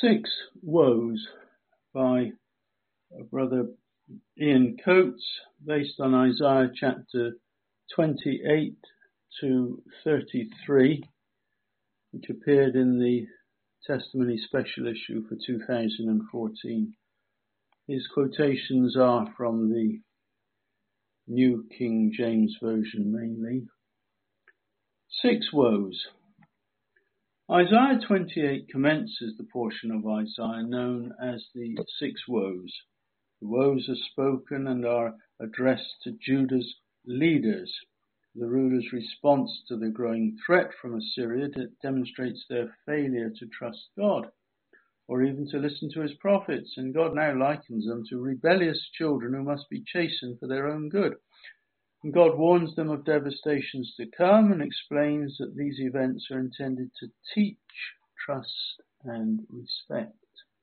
Six Woes by Brother Ian Coates, based on Isaiah chapter 28 to 33, which appeared in the Testimony Special Issue for 2014. His quotations are from the New King James Version mainly. Six Woes. Isaiah 28 commences the portion of Isaiah known as the Six Woes. The woes are spoken and are addressed to Judah's leaders. The rulers' response to the growing threat from Assyria demonstrates their failure to trust God, or even to listen to his prophets, and God now likens them to rebellious children who must be chastened for their own good. And God warns them of devastations to come and explains that these events are intended to teach trust and respect.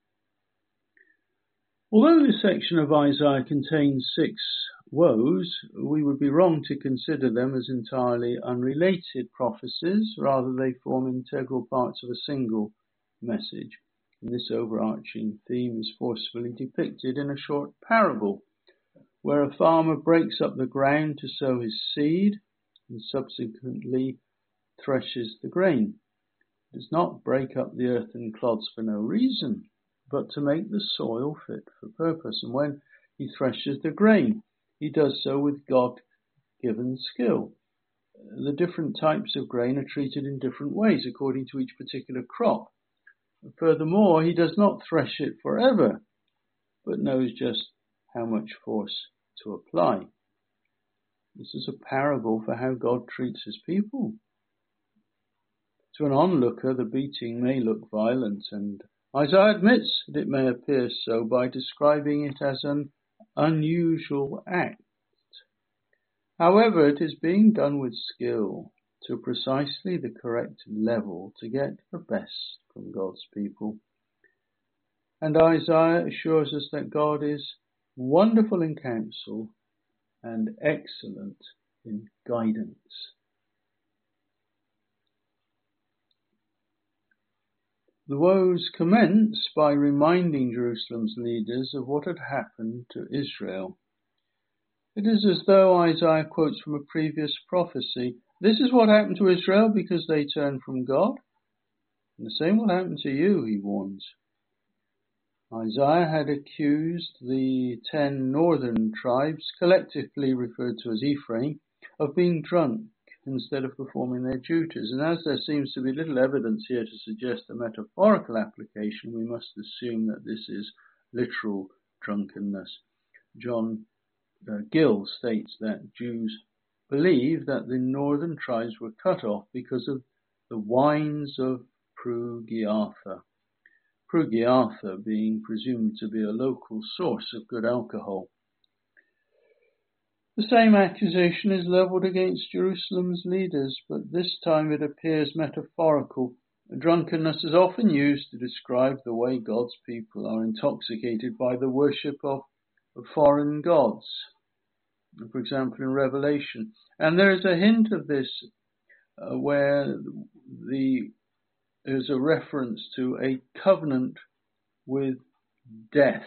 Although this section of Isaiah contains six woes, we would be wrong to consider them as entirely unrelated prophecies. Rather, they form integral parts of a single message. And this overarching theme is forcefully depicted in a short parable, where a farmer breaks up the ground to sow his seed and subsequently threshes the grain. He does not break up the earth in clods for no reason, but to make the soil fit for purpose. And when he threshes the grain, he does so with God-given skill. The different types of grain are treated in different ways according to each particular crop. Furthermore, he does not thresh it forever, but knows just how much force to apply. This is a parable for how God treats his people. To an onlooker, the beating may look violent, and Isaiah admits that it may appear so by describing it as an unusual act. However, it is being done with skill to precisely the correct level to get the best from God's people. And Isaiah assures us that God is wonderful in counsel and excellent in guidance. The woes commence by reminding Jerusalem's leaders of what had happened to Israel. It is as though Isaiah quotes from a previous prophecy. This is what happened to Israel because they turned from God. And the same will happen to you, he warns. Isaiah had accused the 10 northern tribes, collectively referred to as Ephraim, of being drunk instead of performing their duties. And as there seems to be little evidence here to suggest a metaphorical application, we must assume that this is literal drunkenness. John Gill states that Jews believe that the northern tribes were cut off because of the wines of Prugiatha. Prugiatha being presumed to be a local source of good alcohol. The same accusation is levelled against Jerusalem's leaders, but this time it appears metaphorical. Drunkenness is often used to describe the way God's people are intoxicated by the worship of foreign gods, for example in Revelation. And there is a hint of this where there's a reference to a covenant with death.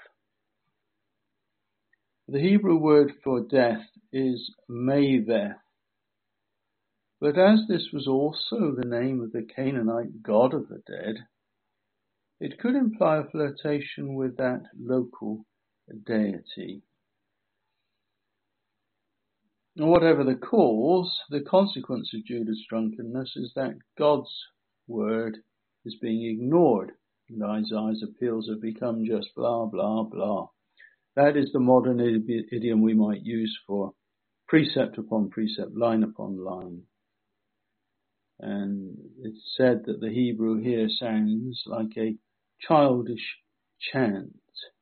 The Hebrew word for death is Maveth. But as this was also the name of the Canaanite god of the dead, it could imply a flirtation with that local deity. Whatever the cause, the consequence of Judah's drunkenness is that God's word is being ignored, and Isaiah's appeals have become just blah, blah, blah. That is the modern idiom we might use for precept upon precept, line upon line. And it's said that the Hebrew here sounds like a childish chant.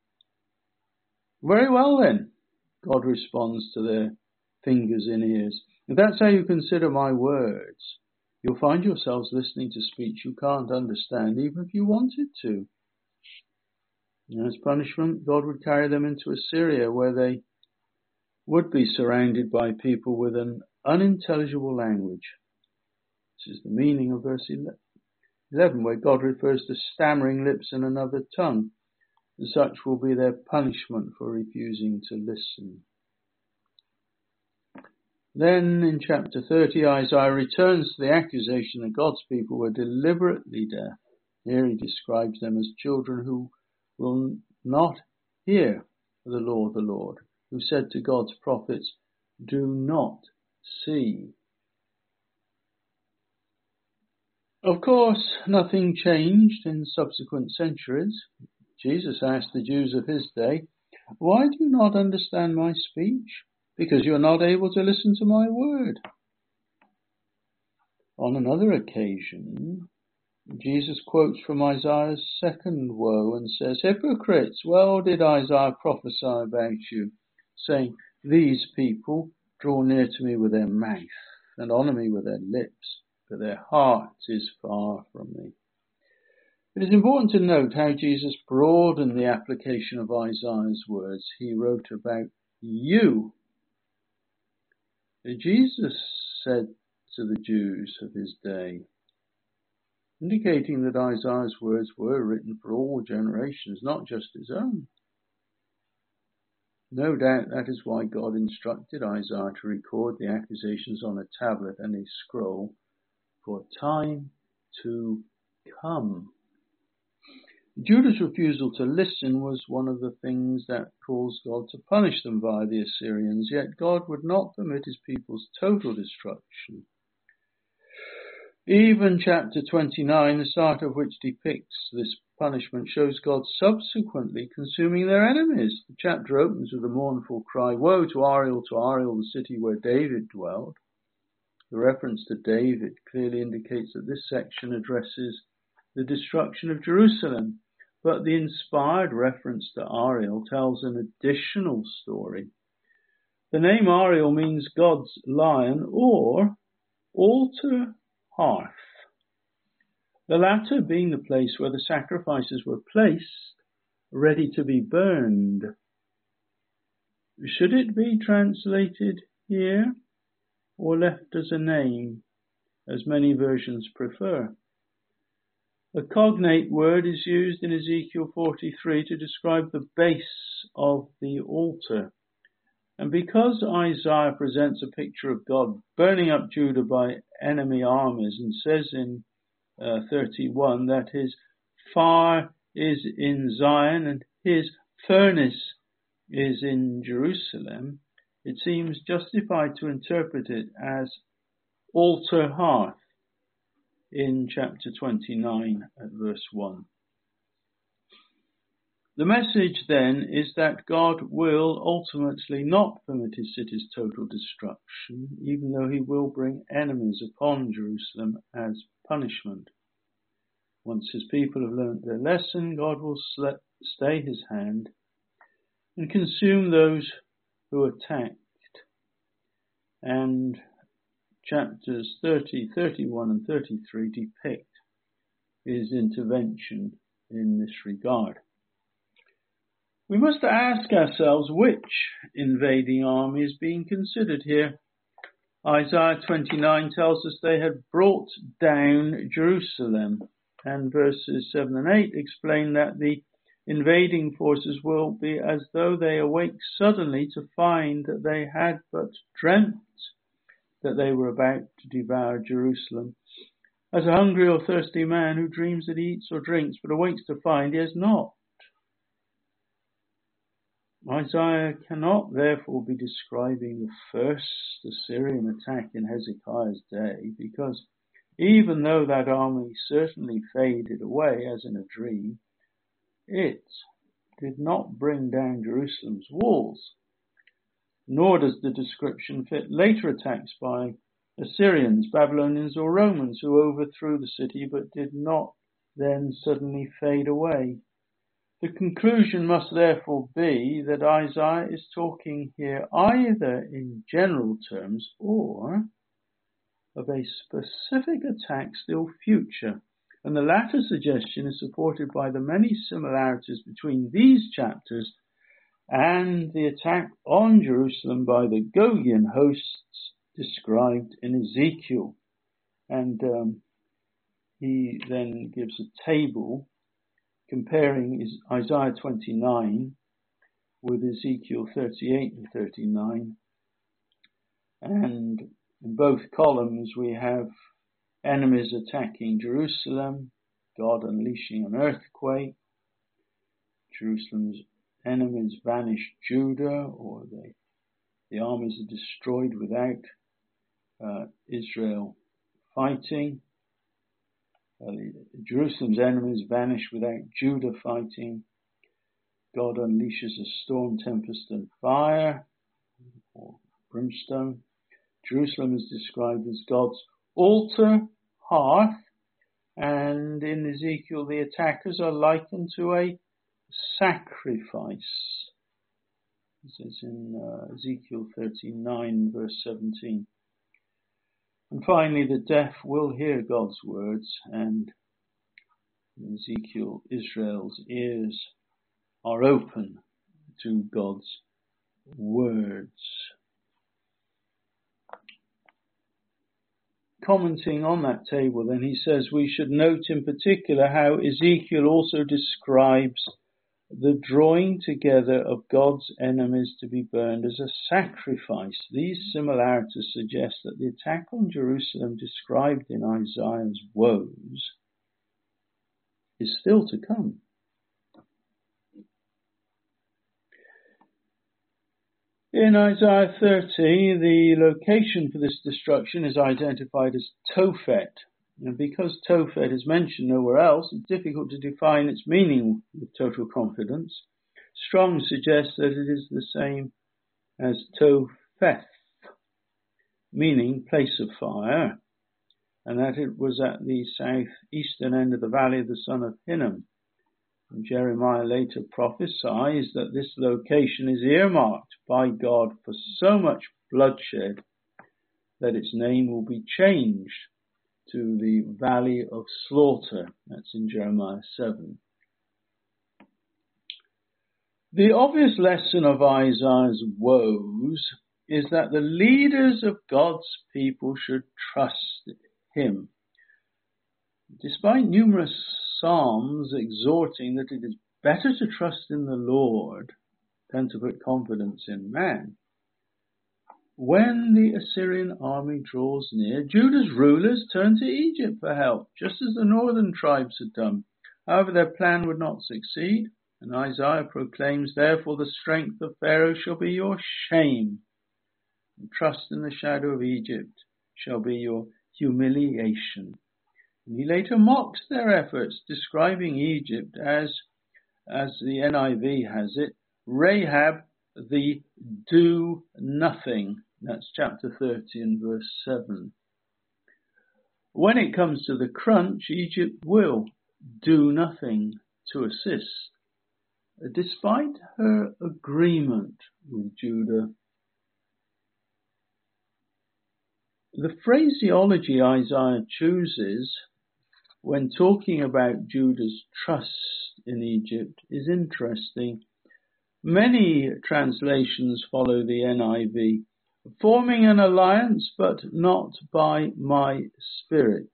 Very well then, God responds to their fingers in ears. If that's how you consider my words, you'll find yourselves listening to speech you can't understand, even if you wanted to. And as punishment, God would carry them into Assyria, where they would be surrounded by people with an unintelligible language. This is the meaning of verse 11. 11, where God refers to stammering lips and another tongue. Such will be their punishment for refusing to listen. Then in chapter 30, Isaiah returns to the accusation that God's people were deliberately deaf. Here he describes them as children who will not hear the Lord, who said to God's prophets, "Do not see." Of course, nothing changed in subsequent centuries. Jesus asked the Jews of his day, "Why do you not understand my speech? Because you are not able to listen to my word." On another occasion, Jesus quotes from Isaiah's second woe and says, "Hypocrites, well did Isaiah prophesy about you, saying, 'These people draw near to me with their mouth and honor me with their lips, but their heart is far from me.'" It is important to note how Jesus broadened the application of Isaiah's words. He wrote about you. Jesus said to the Jews of his day, indicating that Isaiah's words were written for all generations, not just his own. No doubt that is why God instructed Isaiah to record the accusations on a tablet and a scroll for time to come. Judah's refusal to listen was one of the things that caused God to punish them via the Assyrians, yet God would not permit his people's total destruction. Even chapter 29, the start of which depicts this punishment, shows God subsequently consuming their enemies. The chapter opens with a mournful cry, "Woe to Ariel, the city where David dwelled." The reference to David clearly indicates that this section addresses the destruction of Jerusalem, but the inspired reference to Ariel tells an additional story. The name Ariel means God's lion or altar hearth, the latter being the place where the sacrifices were placed, ready to be burned. Should it be translated here or left as a name, as many versions prefer? A cognate word is used in Ezekiel 43 to describe the base of the altar. And because Isaiah presents a picture of God burning up Judah by enemy armies and says in 31 that his fire is in Zion and his furnace is in Jerusalem, it seems justified to interpret it as altar hearth in chapter 29 at verse 1. The message then is that God will ultimately not permit his city's total destruction, even though he will bring enemies upon Jerusalem as punishment. Once his people have learnt their lesson, God will stay his hand and consume those who attacked. And chapters 30, 31 and 33 depict his intervention in this regard. We must ask ourselves which invading army is being considered here. Isaiah 29 tells us they had brought down Jerusalem, and verses 7 and 8 explain that the invading forces will be as though they awake suddenly to find that they had but dreamt that they were about to devour Jerusalem, as a hungry or thirsty man who dreams that he eats or drinks but awakes to find he has not. Isaiah cannot therefore be describing the first Assyrian attack in Hezekiah's day, because even though that army certainly faded away as in a dream, it did not bring down Jerusalem's walls. Nor does the description fit later attacks by Assyrians, Babylonians or Romans who overthrew the city but did not then suddenly fade away. The conclusion must therefore be that Isaiah is talking here either in general terms or of a specific attack still future, and the latter suggestion is supported by the many similarities between these chapters and the attack on Jerusalem by the Gogian hosts described in Ezekiel. And he then gives a table comparing Isaiah 29 with Ezekiel 38 and 39. And in both columns we have enemies attacking Jerusalem, God unleashing an earthquake, Jerusalem's enemies vanish Judah, or the armies are destroyed without Israel fighting. Jerusalem's enemies vanish without Judah fighting. God unleashes a storm, tempest and fire, or brimstone. Jerusalem is described as God's altar, hearth, and in Ezekiel the attackers are likened to a sacrifice. This is in Ezekiel 39 verse 17. And finally, the deaf will hear God's words, and in Ezekiel, Israel's ears are open to God's words. Commenting on that table, then, he says we should note in particular how Ezekiel also describes the drawing together of God's enemies to be burned as a sacrifice. These similarities suggest that the attack on Jerusalem described in Isaiah's woes is still to come. In Isaiah 30, the location for this destruction is identified as Tophet. And because Tophet is mentioned nowhere else, it's difficult to define its meaning with total confidence. Strong suggests that it is the same as Topheth, meaning place of fire, and that it was at the southeastern end of the valley of the son of Hinnom. And Jeremiah later prophesies that this location is earmarked by God for so much bloodshed that its name will be changed to the Valley of Slaughter. That's in Jeremiah 7. The obvious lesson of Isaiah's woes is that the leaders of God's people should trust him. Despite numerous psalms exhorting that it is better to trust in the Lord than to put confidence in man, when the Assyrian army draws near, Judah's rulers turn to Egypt for help, just as the northern tribes had done. However, their plan would not succeed, and Isaiah proclaims, "Therefore the strength of Pharaoh shall be your shame, and trust in the shadow of Egypt shall be your humiliation." And he later mocks their efforts, describing Egypt as the NIV has it, Rahab the do-nothing. That's chapter 30 and verse 7. When it comes to the crunch, Egypt will do nothing to assist, despite her agreement with Judah. The phraseology Isaiah chooses when talking about Judah's trust in Egypt is interesting. Many translations follow the NIV, forming an alliance but not by my spirit.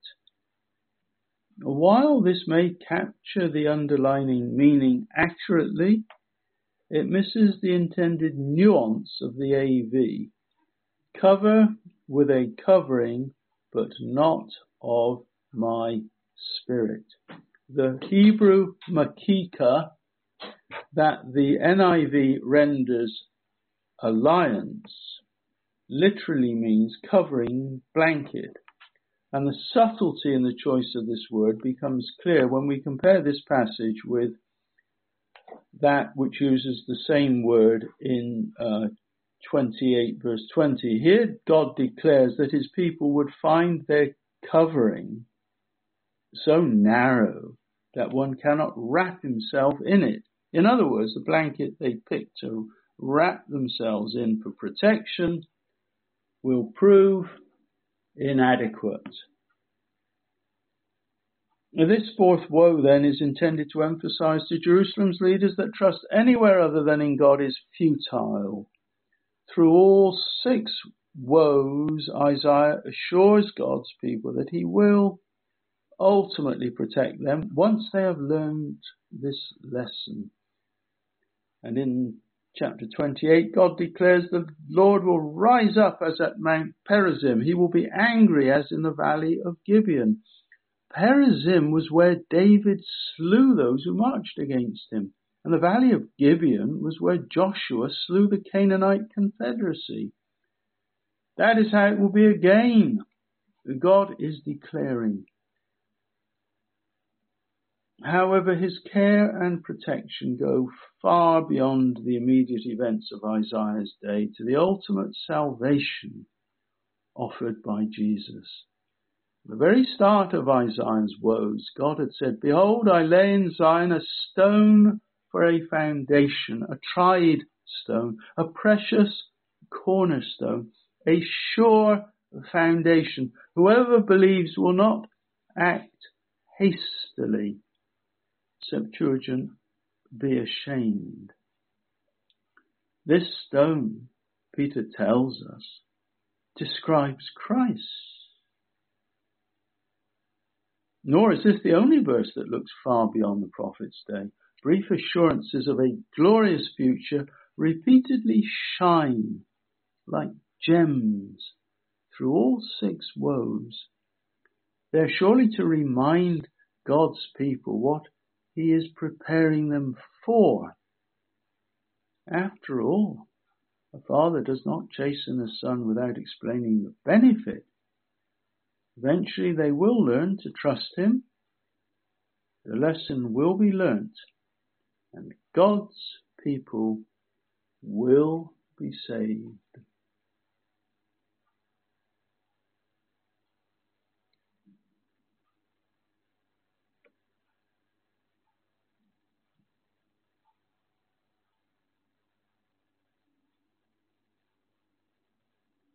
While this may capture the underlying meaning accurately, it misses the intended nuance of the AV. Cover with a covering, but not of my spirit. The Hebrew makika that the NIV renders alliance literally means covering blanket. And the subtlety in the choice of this word becomes clear when we compare this passage with that which uses the same word in 28 verse 20. Here God declares that his people would find their covering so narrow that one cannot wrap himself in it. In other words, the blanket they picked to wrap themselves in for protection will prove inadequate. Now, this fourth woe then is intended to emphasize to Jerusalem's leaders that trust anywhere other than in God is futile. Through all 6 woes, Isaiah assures God's people that he will ultimately protect them once they have learned this lesson. And in chapter 28, God declares the Lord will rise up as at Mount Perazim. He will be angry as in the valley of Gibeon. Perazim was where David slew those who marched against him. And the valley of Gibeon was where Joshua slew the Canaanite confederacy. That is how it will be again. God is declaring. However, his care and protection go far beyond the immediate events of Isaiah's day to the ultimate salvation offered by Jesus. At the very start of Isaiah's woes, God had said, "Behold, I lay in Zion a stone for a foundation, a tried stone, a precious cornerstone, a sure foundation. Whoever believes will not act hastily." Septuagint, be ashamed. This stone, Peter tells us, describes Christ. Nor is this the only verse that looks far beyond the prophet's day. Brief assurances of a glorious future repeatedly shine like gems through all 6 woes. They're surely to remind God's people what he is preparing them for. After all, a father does not chasten a son without explaining the benefit. Eventually they will learn to trust him. The lesson will be learnt, and God's people will be saved.